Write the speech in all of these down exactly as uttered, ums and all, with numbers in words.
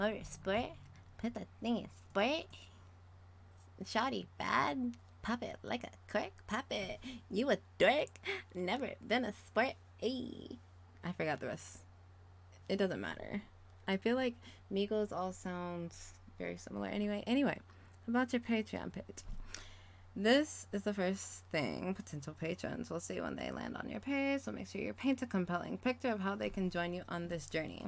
Motor sport. Put the thing in sport. Shawty bad. Pop it like a cork. Pop it. You a dork. Never been a sport. Ayy. I forgot the rest. It doesn't matter. I feel like Migos all sounds very similar. Anyway, anyway, about your Patreon page. This is the first thing potential patrons will see when they land on your page, so make sure you paint a compelling picture of how they can join you on this journey.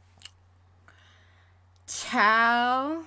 Ciao.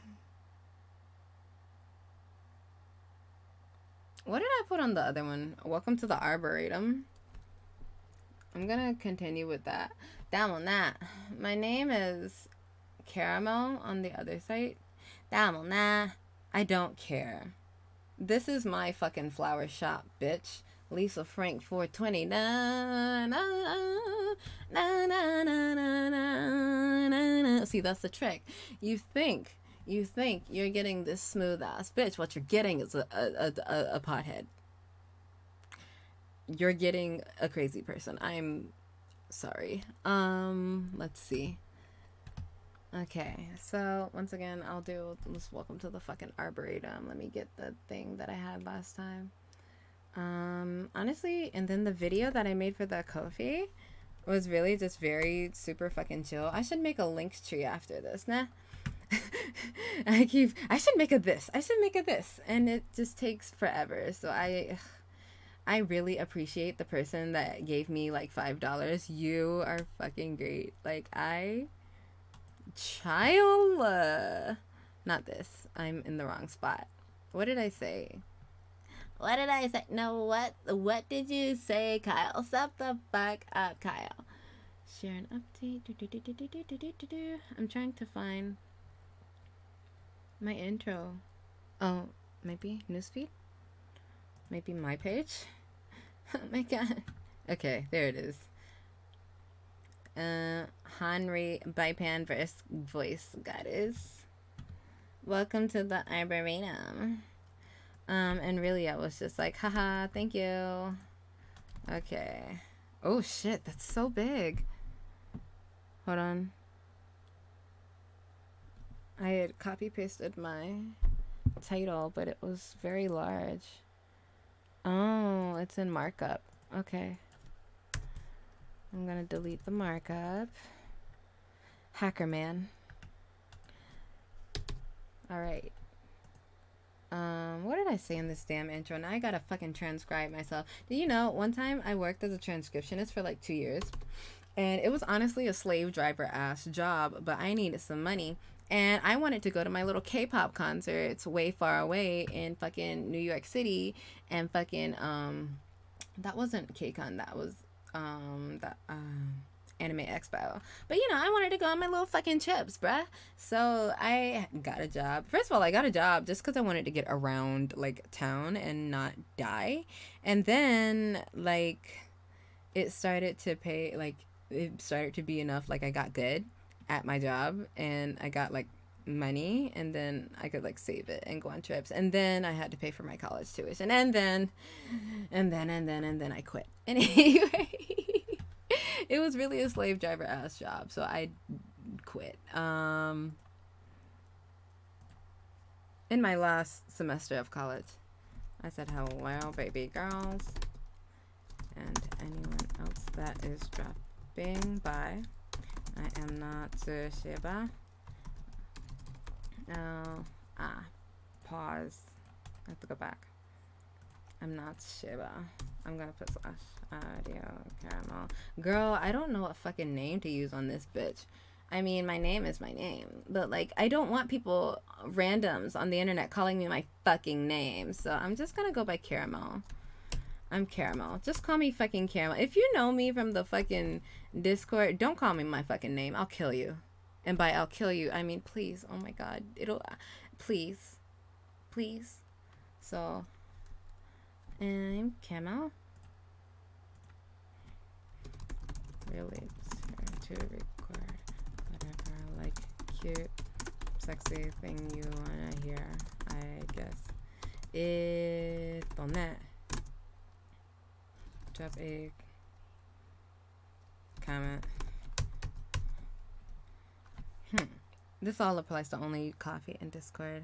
What did I put on the other one? Welcome to the Arboretum. I'm gonna continue with that. Damn on that. My name is Caramel on the other site. Damn on that. I don't care. This is my fucking flower shop, bitch. Lisa Frank four twenty. Na, na, na, na, na, na, na, na. See, that's the trick. You think, you think you're getting this smooth ass bitch. What you're getting is a, a, a, a pothead. You're getting a crazy person. I'm sorry. Um, let's see. Okay, so once again, I'll do let's welcome to the fucking Arboretum. Let me get the thing that I had last time. Um, honestly, and then the video that I made for the Ko-fi was really just very super fucking chill. I should make a links tree after this, nah. I keep I should make a this. I should make a this, and it just takes forever. So I I really appreciate the person that gave me like five dollars. You are fucking great. Like I Child, uh, not this. I'm in the wrong spot. What did I say? What did I say? No, what? What did you say, Kyle? Stop the fuck up, Kyle. Share an update. Do, do, do, do, do, do, do, do, do. I'm trying to find my intro. Oh, maybe newsfeed. Maybe my page. Oh my god. Okay, there it is. Uh, Henry Bipan versus Voice Goddess. Welcome to the Arboretum. Um, and really, I was just like, haha, thank you. Okay. Oh shit, that's so big. Hold on. I had copy pasted my title, but it was very large. Oh, it's in markup. Okay. I'm gonna delete the markup. Hacker man. Alright. Um, what did I say in this damn intro? Now I gotta fucking transcribe myself. Do you know, one time I worked as a transcriptionist for like two years. And it was honestly a slave driver ass job, but I needed some money. And I wanted to go to my little K-pop concerts way far away in fucking New York City. And fucking, um, that wasn't K-Con, that was um the um Anime Expo. But you know, I wanted to go on my little fucking chips, bruh. So I got a job. First of all, I got a job just because I wanted to get around like town and not die. And then like it started to pay, like it started to be enough, like I got good at my job and I got like money, and then I could like save it and go on trips, and then I had to pay for my college tuition, and then and then and then and then I quit. Anyway, it was really a slave driver ass job, so I quit. Um in my last semester of college, I said hello baby girls and anyone else that is dropping by. I am not uh, Sheba. Oh, ah, pause. I have to go back. I'm not Shiba. I'm gonna put slash audio caramel. Girl, I don't know what fucking name to use on this bitch. I mean, my name is my name, but like, I don't want people, randoms on the internet, calling me my fucking name. So I'm just gonna go by Caramel. I'm Caramel. Just call me fucking Caramel. If you know me from the fucking Discord, don't call me my fucking name. I'll kill you. And by I'll kill you, I mean please. Oh my god. It'll... Please. Please. So... I'm Caramel. Really to record whatever, like, cute, sexy thing you wanna hear, I guess. Esto net. Drop a comment. Hmm. This all applies to only coffee and Discord.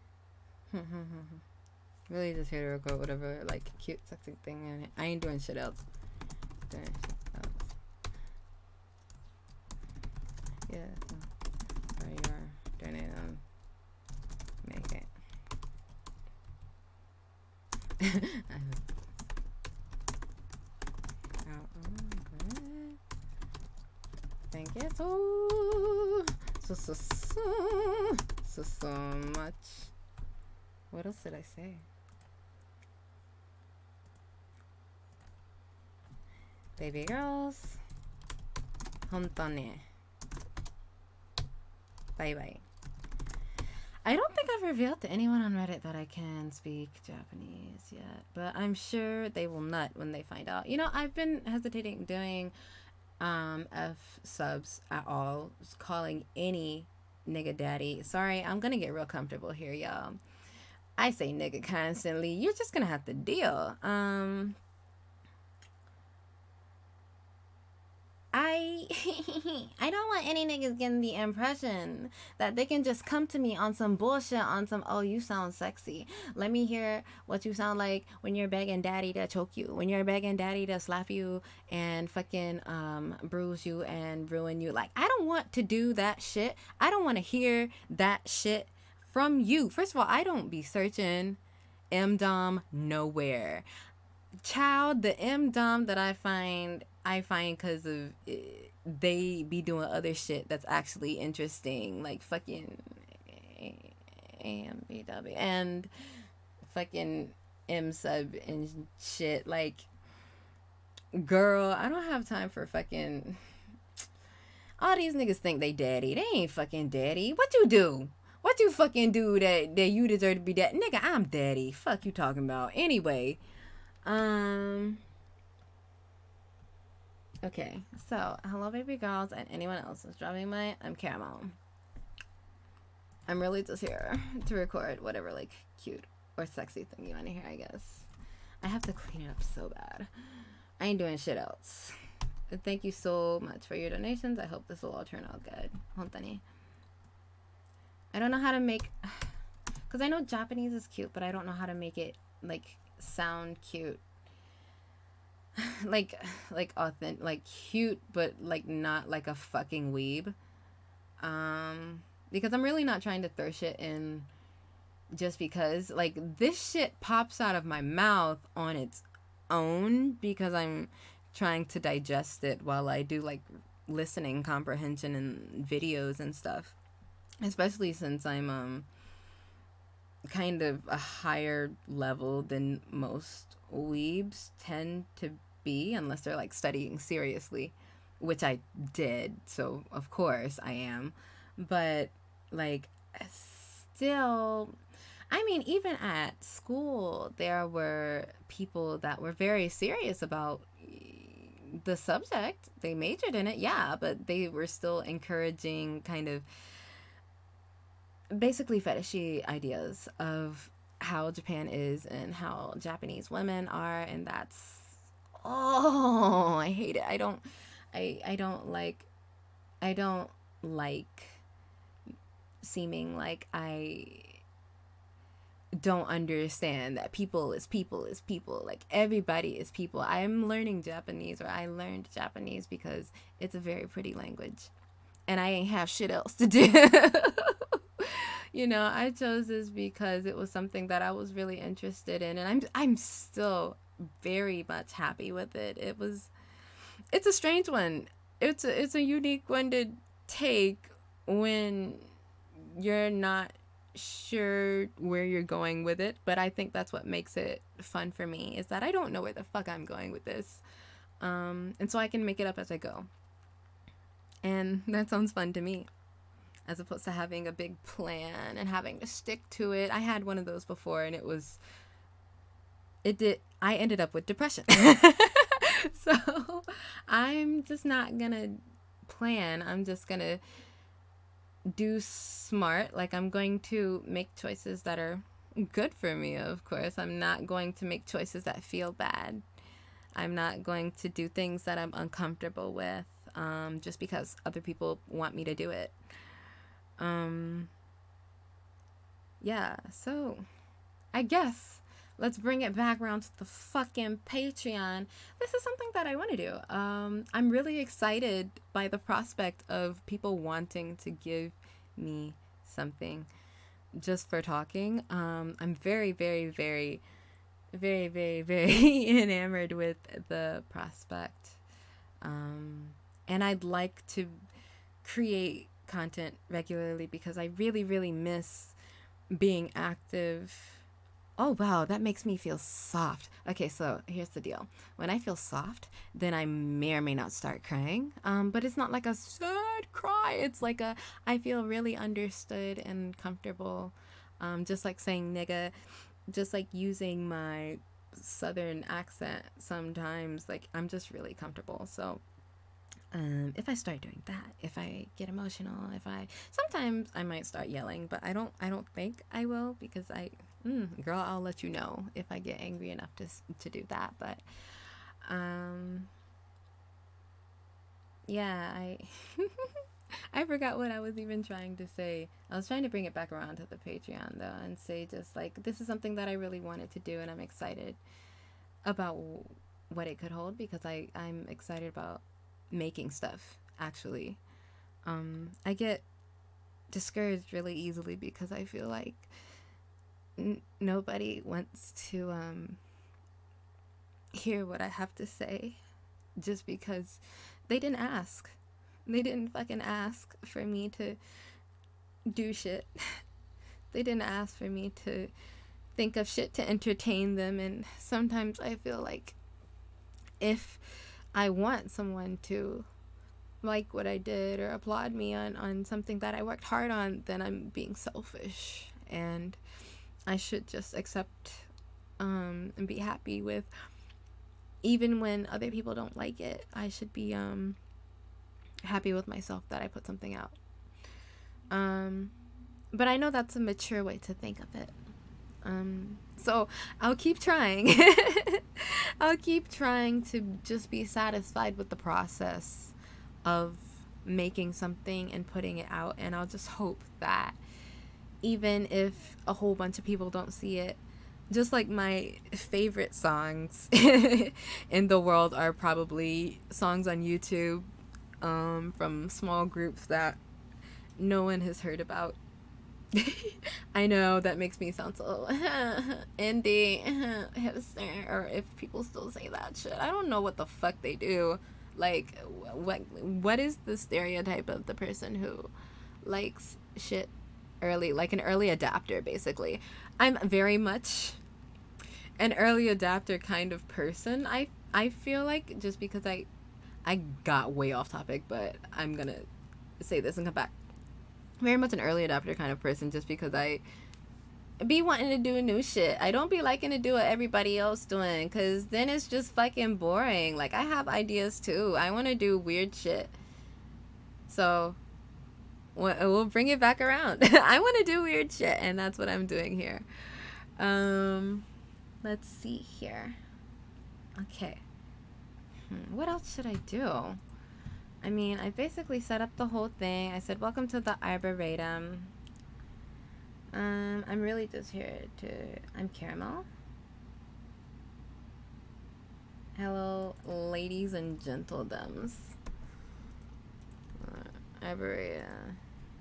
Really just here to record whatever like cute sexy thing in it. I ain't doing shit else. Doing shit else. Yeah, so there you are. Doing it um make it. I oh, okay. Thank you so so so so so so much. What else did I say? Baby girls, hontone. Bye bye. I don't think I've revealed to anyone on Reddit that I can speak Japanese yet, but I'm sure they will nut when they find out. You know, I've been hesitating doing um, F subs at all, calling any nigga daddy. Sorry, I'm gonna get real comfortable here, y'all. I say nigga constantly. You're just gonna have to deal. Um, I I don't want any niggas getting the impression that they can just come to me on some bullshit, on some, oh, you sound sexy. Let me hear what you sound like when you're begging daddy to choke you, when you're begging daddy to slap you and fucking um bruise you and ruin you. Like, I don't want to do that shit. I don't want to hear that shit from you. First of all, I don't be searching M-Dom nowhere. Child, the M-Dom that I find, I find because of it, they be doing other shit that's actually interesting, like fucking A M B W and fucking M-Sub and shit. Like, girl, I don't have time for fucking... All these niggas think they daddy. They ain't fucking daddy. What you do? What you fucking do that, that you deserve to be daddy? Nigga, I'm daddy. Fuck you talking about. Anyway, um... okay, so hello baby girls and anyone else who's dropping my I'm Caramel. I'm really just here to record whatever like cute or sexy thing you want to hear, I guess. I have to clean it up so bad. I ain't doing shit else. Thank you so much for your donations. I hope this will all turn out good. Hontani. I don't know how to make, because I know Japanese is cute, but I don't know how to make it like sound cute. like like authentic, like cute, but like not like a fucking weeb. Um because I'm really not trying to throw shit in just because. Like, this shit pops out of my mouth on its own because I'm trying to digest it while I do like listening comprehension and videos and stuff, especially since I'm um kind of a higher level than most weebs tend to be, unless they're like studying seriously, which I did, so of course I am. But like, still, I mean, even at school there were people that were very serious about the subject. They majored in it, yeah, but they were still encouraging kind of basically fetishy ideas of how Japan is and how Japanese women are, and that's, oh, I hate it. I don't I I don't like I don't like seeming like I don't understand that people is people is people. Like, everybody is people. I'm learning Japanese, or I learned Japanese because it's a very pretty language and I ain't have shit else to do. You know, I chose this because it was something that I was really interested in, and I'm I'm still very much happy with it. It was it's a strange one. It's a, it's a unique one to take when you're not sure where you're going with it, but I think that's what makes it fun for me, is that I don't know where the fuck I'm going with this. Um, and so I can make it up as I go. And that sounds fun to me, as opposed to having a big plan and having to stick to it. I had one of those before, and it was, it did, I ended up with depression. So I'm just not gonna plan. I'm just gonna do smart. Like, I'm going to make choices that are good for me, of course. I'm not going to make choices that feel bad. I'm not going to do things that I'm uncomfortable with, um, just because other people want me to do it. Um, yeah, so I guess let's bring it back around to the fucking Patreon. This is something that I want to do. Um, I'm really excited by the prospect of people wanting to give me something just for talking. Um, I'm very, very, very, very, very, very enamored with the prospect. Um, and I'd like to create content regularly because I really, really miss being active. Oh, wow, that makes me feel soft. Okay, so here's the deal. When I feel soft, then I may or may not start crying. Um, but it's not like a sad cry. It's like a, I feel really understood and comfortable. Um, just like saying nigga, just like using my southern accent sometimes. Like, I'm just really comfortable. So, um, if I start doing that, if I get emotional, if I sometimes I might start yelling, but I don't I don't think I will because I mm, girl, I'll let you know if I get angry enough to to do that. But um, yeah, I I forgot what I was even trying to say. I was trying to bring it back around to the Patreon though and say just like this is something that I really wanted to do and I'm excited about what it could hold because I I'm excited about making stuff actually. um I get discouraged really easily because I feel like n- nobody wants to um hear what I have to say just because they didn't ask. They didn't fucking ask for me to do shit. They didn't ask for me to think of shit to entertain them, and sometimes I feel like if I want someone to like what I did or applaud me on, on something that I worked hard on, then I'm being selfish. And I should just accept um, and be happy with, even when other people don't like it, I should be um, happy with myself that I put something out. Um, but I know that's a mature way to think of it. Um, so I'll keep trying. I'll keep trying to just be satisfied with the process of making something and putting it out, and I'll just hope that even if a whole bunch of people don't see it, just like my favorite songs in the world are probably songs on YouTube um, from small groups that no one has heard about. I know that makes me sound so indie hipster, or if people still say that shit. I don't know what the fuck they do. Like, what what is the stereotype of the person who likes shit early, like an early adapter, basically? I'm very much an early adapter kind of person. I I feel like just because I I got way off topic, but I'm gonna say this and come back. Very much an early adopter kind of person just because I be wanting to do new shit. I don't be liking to do what everybody else doing because then it's just fucking boring. Like, I have ideas too. I want to do weird shit. So we'll bring it back around. I want to do weird shit, and that's what I'm doing here. Um, let's see here. Okay. Hmm, what else should I do? I mean, I basically set up the whole thing. I said, welcome to the Arboretum. Um, I'm really just here to... I'm Caramel. Hello, ladies and gentledoms. Uh, Arboretum.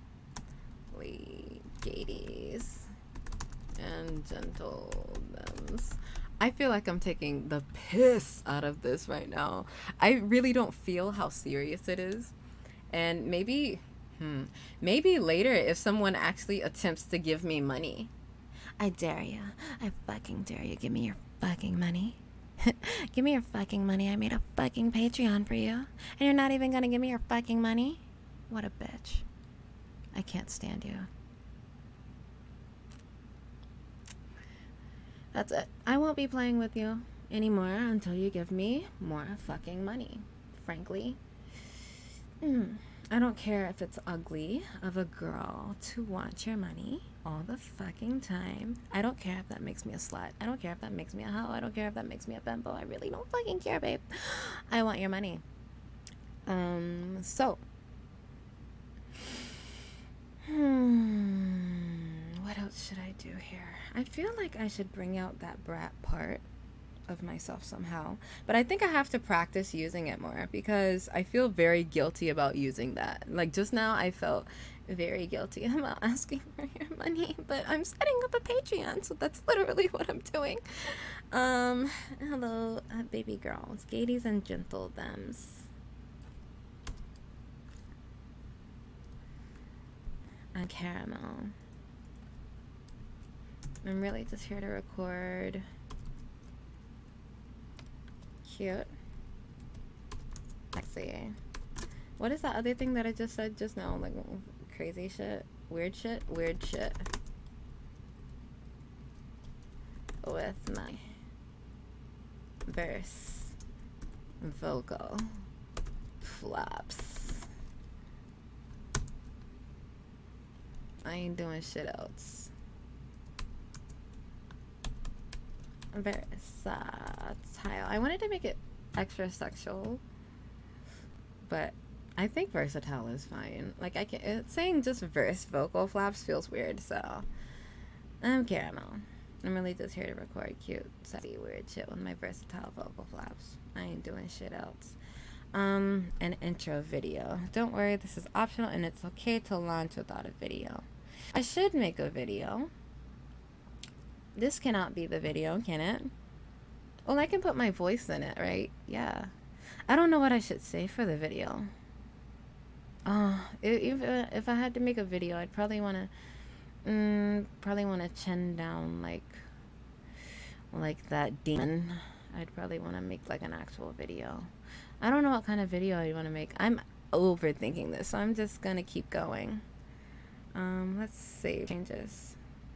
Ladies and gentledoms. I feel like I'm taking the piss out of this right now. I really don't feel how serious it is. And maybe, hmm, maybe later if someone actually attempts to give me money. I dare you. I fucking dare you. Give me your fucking money. Give me your fucking money. I made a fucking Patreon for you. And you're not even gonna give me your fucking money? What a bitch. I can't stand you. That's it. I won't be playing with you anymore until you give me more fucking money. Frankly. Mm. I don't care if it's ugly of a girl to want your money all the fucking time. I don't care if that makes me a slut. I don't care if that makes me a hoe. I don't care if that makes me a fembo. I really don't fucking care, babe. I want your money. Um, so. Hmm, what else should I do here? I feel like I should bring out that brat part of myself somehow, but I think I have to practice using it more because I feel very guilty about using that. Like just now I felt very guilty about asking for your money, but I'm setting up a Patreon, so that's literally what I'm doing. Um hello, uh, baby girls, gaities and gentle thems. And caramel. I'm really just here to record. Cute. Let's see. What is that other thing that I just said just now? Like crazy shit? Weird shit? Weird shit. With my verse vocal flops. I ain't doing shit else. Versatile. I wanted to make it extra sexual, but I think versatile is fine. Like I can, it's saying just verse vocal flaps feels weird, so I'm caramel. I'm really just here to record cute, sexy, weird shit with my versatile vocal flaps. I ain't doing shit else. Um, an intro video. Don't worry, this is optional and it's okay to launch without a video. I should make a video. This cannot be the video, can it? Well, I can put my voice in it, right? Yeah. I don't know what I should say for the video. Uh, if, if I had to make a video, I'd probably want to, mm, probably want to chin down like, like that demon. I'd probably want to make like an actual video. I don't know what kind of video you want to make. I'm overthinking this, so I'm just gonna keep going. Um, let's save changes.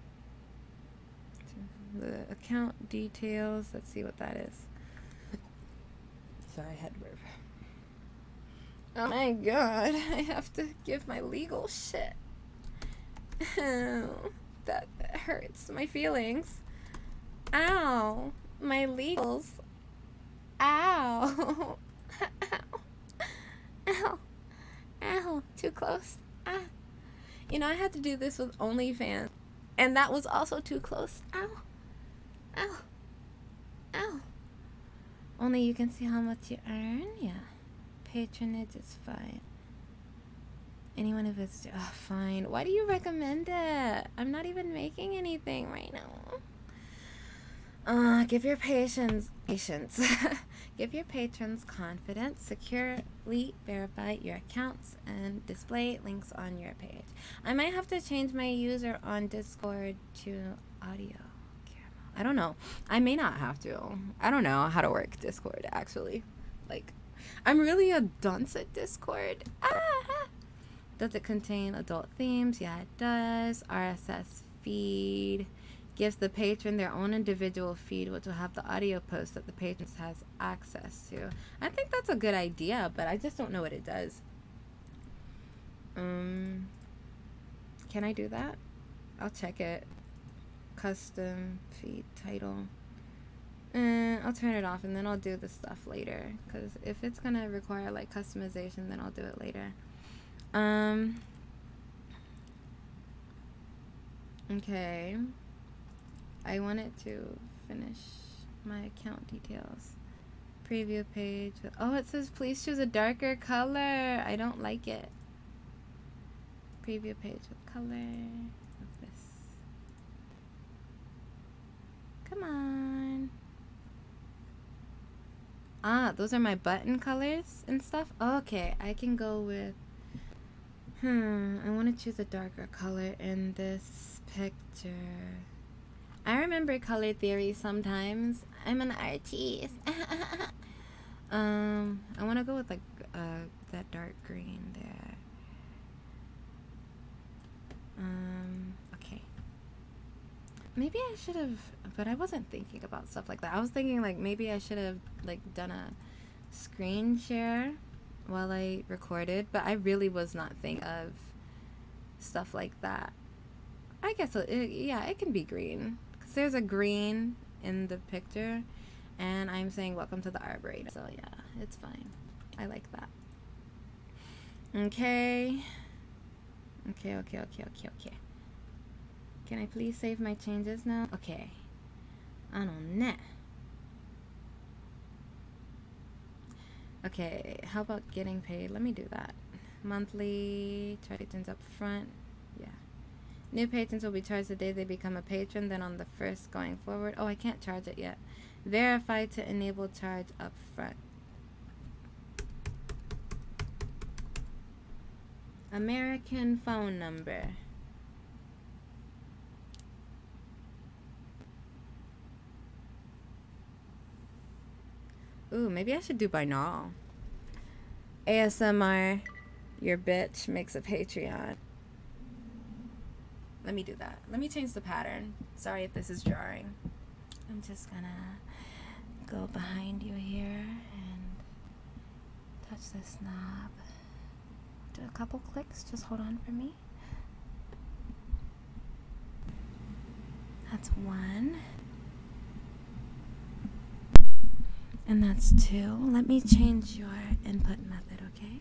The account details. Let's see what that is. Sorry, head verb. Oh my god, I have to give my legal shit. that, that hurts my feelings. Ow, my legals. Ow. Ow. Ow. Ow. Too close. Ah. You know, I had to do this with OnlyFans, and that was also too close. Ow. Ow. Ow. Only you can see how much you earn? Yeah. Patronage is fine. Anyone who visits, oh, fine. Why do you recommend it? I'm not even making anything right now. Uh, give your patients, patience. Give your patrons confidence. Securely verify your accounts and display links on your page. I might have to change my user on Discord to audio. I don't know. I may not have to. I don't know how to work Discord, actually. Like, I'm really a dunce at Discord. Ah! Does it contain adult themes? Yeah, it does. R S S feed. Gives the patron their own individual feed, which will have the audio post that the patron has access to. I think that's a good idea, but I just don't know what it does. Um, can I do that? I'll check it. Custom feed title. Eh, I'll turn it off and then I'll do the stuff later. Because if it's going to require like customization, then I'll do it later. Um. Okay. I wanted to finish my account details. Preview page. Oh, it says please choose a darker color. I don't like it. Preview page with color of this. Come on. Ah, those are my button colors and stuff. Okay, I can go with... Hmm, I want to choose a darker color in this picture. I remember color theory sometimes. I'm an artist. um, I want to go with like uh, that dark green there. Um, okay. Maybe I should have, but I wasn't thinking about stuff like that. I was thinking like maybe I should have like done a screen share while I recorded, but I really was not thinking of stuff like that. I guess, it, yeah, it can be green. Because there's a green in the picture, and I'm saying welcome to the Arboretum. So yeah, it's fine. I like that. Okay. Okay, okay, okay, okay, okay. Can I please save my changes now? Okay. I don't know. Okay, how about getting paid? Let me do that. Monthly, charge patrons up front. Yeah. New patrons will be charged the day they become a patron, then on the first going forward. Oh, I can't charge it yet. Verify to enable charge up front. American phone number. Ooh, maybe I should do binaural. A S M R, your bitch makes a Patreon. Let me do that. Let me change the pattern. Sorry if this is jarring. I'm just gonna go behind you here and touch this knob. Do a couple clicks. Just hold on for me. That's one. And that's two. Let me change your input method, okay?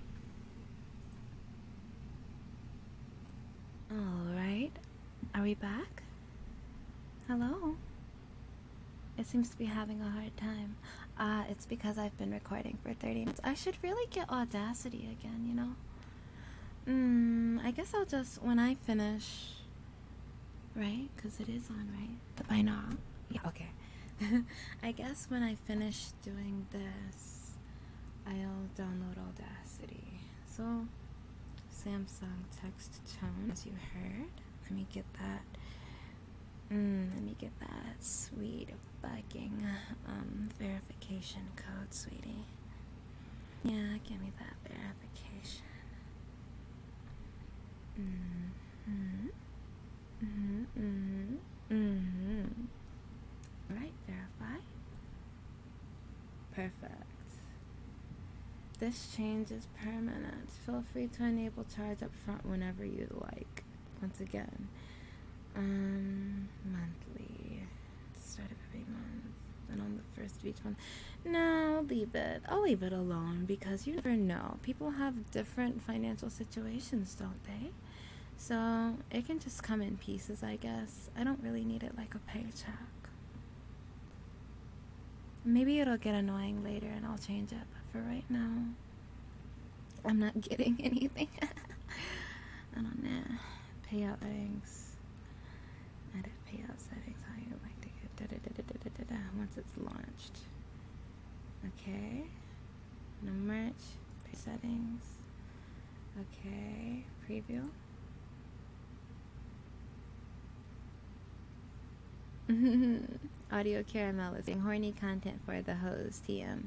Alright. Are we back? Hello? It seems to be having a hard time. Uh, it's because I've been recording for thirty minutes. I should really get Audacity again, you know? Hmm, I guess I'll just, when I finish, right? Because it is on, right? The binaural. Yeah, okay. I guess when I finish doing this, I'll download Audacity. So, Samsung text tone, as you heard. Let me get that. Mm, let me get that sweet fucking um, verification code, sweetie. Yeah, give me that verification. Mm-hmm. Mm-hmm. Mm-hmm. Mm-hmm. Right, verify. Perfect. This change is permanent. Feel free to enable charge up front whenever you like. Once again, um, monthly. Start of every month. Then on the first of each month. No, leave it. I'll leave it alone because you never know. People have different financial situations, don't they? So it can just come in pieces, I guess. I don't really need it like a paycheck. Maybe it'll get annoying later and I'll change it, but for right now, I'm not getting anything. I don't know. Payout settings. Edit payout settings. How you like to get da da da da da da da once it's launched. Okay. No merch. Pay settings. Okay. Preview. Audio Caramel is horny content for the host, T M.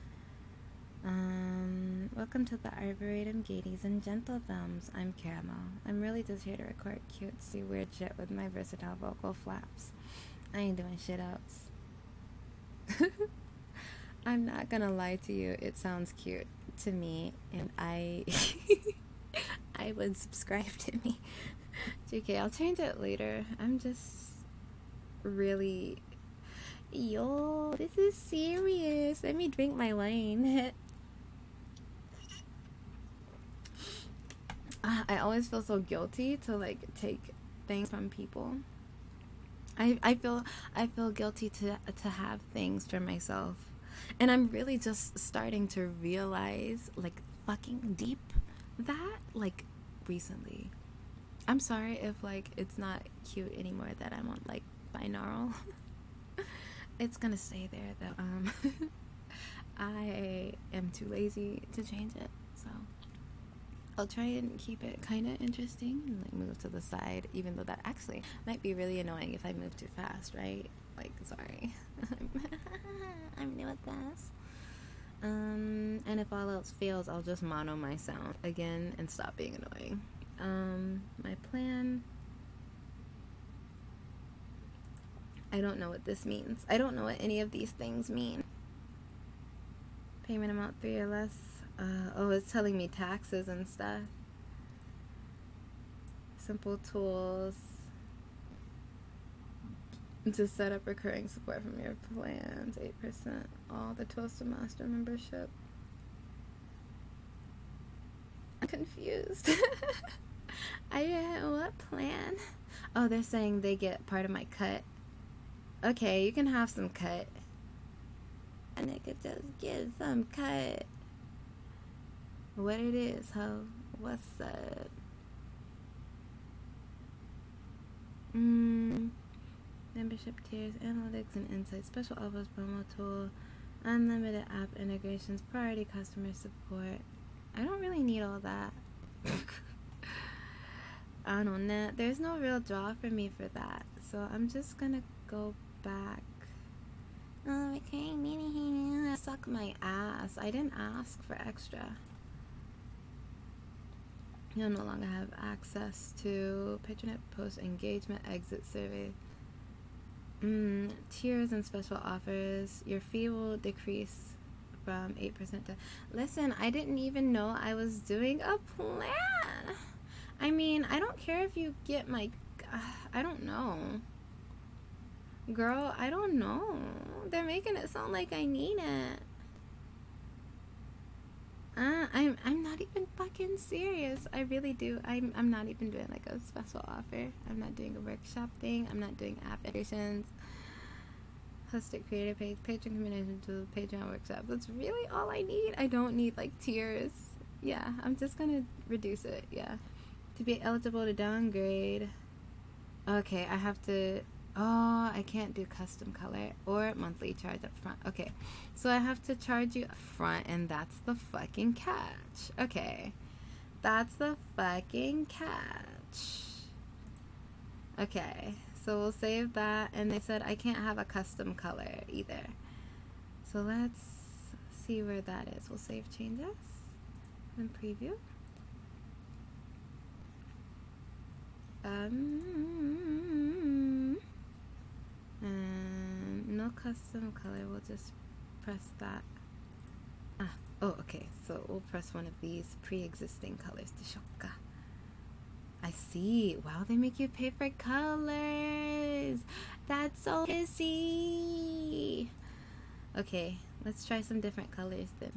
Um, welcome to the Arboretum Gaties and Gentle Thumbs. I'm Caramel. I'm really just here to record cutesy weird shit with my versatile vocal flaps. I ain't doing shit else. I'm not gonna lie to you, it sounds cute to me, and I I would subscribe to me. J K, I'll change it later. I'm just really, yo, this is serious. Let me drink my wine. uh, I always feel so guilty to like take things from people. I I feel I feel guilty to to have things for myself, and I'm really just starting to realize like fucking deep that like recently. I'm sorry if like it's not cute anymore that I'm on like binaural. It's gonna stay there though. Um, I am too lazy to change it, so I'll try and keep it kind of interesting and like move to the side, even though that actually might be really annoying if I move too fast, right? Like, sorry. I'm new at this. Um, and if all else fails, I'll just mono my sound again and stop being annoying. Um, my plan. I don't know what this means. I don't know what any of these things mean. Payment amount three or less. Uh, oh, it's telling me taxes and stuff. Simple tools. To set up recurring support from your plans. eight percent. All the Toastmaster membership. I'm confused. I what plan? Oh, they're saying they get part of my cut. Okay, you can have some cut. A nigga just get some cut. What it is, ho? What's up? Mmm. Membership tiers, analytics and insights, special offers, promo tool, unlimited app integrations, priority customer support. I don't really need all that. I don't know. There's no real draw for me for that. So I'm just gonna go back. Oh, okay, meaning suck my ass. I didn't ask for extra. You'll no longer have access to Patreon post engagement exit survey. Mm, tiers and special offers. Your fee will decrease from eight percent to... Listen, I didn't even know I was doing a plan. I mean, I don't care if you get my... Uh, I don't know. Girl, I don't know. They're making it sound like I need it. Uh, I'm I'm not even fucking serious. I really do. I'm I'm not even doing like a special offer. I'm not doing a workshop thing. I'm not doing app integrations. Hosted creator page, Patreon community to Patreon workshop. That's really all I need. I don't need like tiers. Yeah, I'm just gonna reduce it. Yeah. To be eligible to downgrade. Okay, I have to... Oh, I can't do custom color or monthly charge up front. Okay, so I have to charge you up front, and that's the fucking catch. Okay, that's the fucking catch. Okay, so we'll save that. And they said I can't have a custom color either. So let's see where that is. We'll save changes and preview. Um, and no custom color. We'll just press that. Ah, oh, okay. So we'll press one of these pre-existing colors to shoka. I see. Wow, they make you pay for colors. That's so pissy. Okay, let's try some different colors then.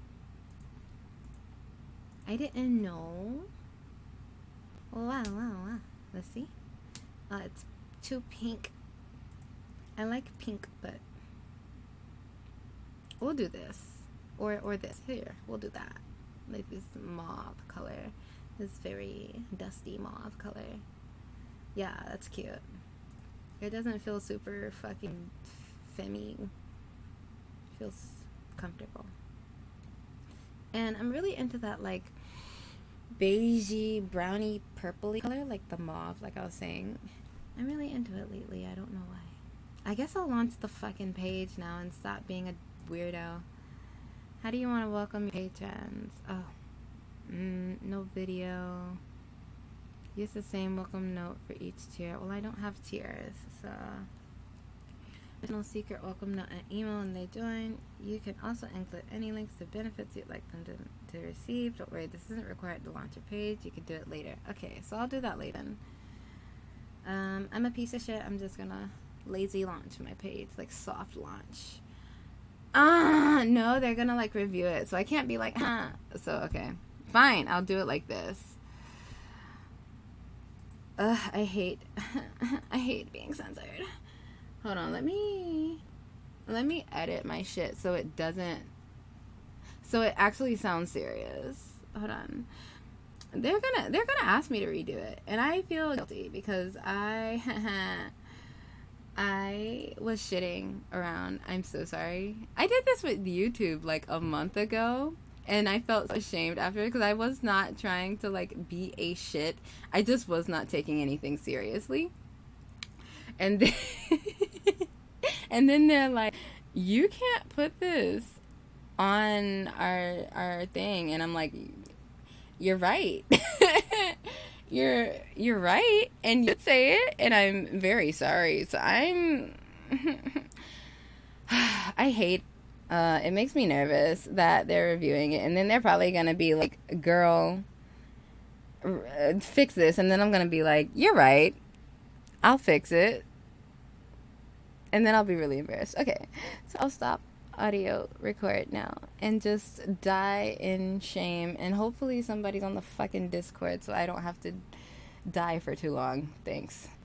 I didn't know. Wow, wow, wow. Let's see. Uh, it's too pink. I like pink, but we'll do this. Or or this. Here, we'll do that. Like this mauve color. This very dusty mauve color. Yeah, that's cute. It doesn't feel super fucking femmy. It feels comfortable. And I'm really into that like beigey, browny, purpley color, like the mauve, like I was saying. I'm really into it lately. I don't know why. I guess I'll launch the fucking page now and stop being a weirdo. How do you want to welcome your patrons? Oh, mm, no video. Use the same welcome note for each tier. Well, I don't have tiers, so there's no secret welcome note and email when they join. You can also include any links to benefits you'd like them to, to receive. Don't worry, this isn't required to launch a page. You can do it later. Okay, so I'll do that later. Um, I'm a piece of shit. I'm just gonna lazy launch my page, like soft launch. Ah, no, they're gonna like review it, so I can't be like, ah. So okay, fine, I'll do it like this. Ugh, I hate, I hate being censored. Hold on, let me, let me edit my shit so it doesn't, so it actually sounds serious. Hold on. They're gonna, they're gonna ask me to redo it, and I feel guilty because I, I was shitting around. I'm so sorry. I did this with YouTube like a month ago, and I felt so ashamed after because I was not trying to like be a shit. I just was not taking anything seriously. And then, and then they're like, you can't put this on our our thing, and I'm like, you're right. you're you're right, and you say it, and I'm very sorry. So I'm I hate uh it makes me nervous that they're reviewing it, and then they're probably gonna be like, girl, r- fix this, and then I'm gonna be like, you're right, I'll fix it. And then I'll be really embarrassed. Okay, so I'll stop. audio record now and just die in shame. And hopefully somebody's on the fucking Discord so I don't have to die for too long. Thanks.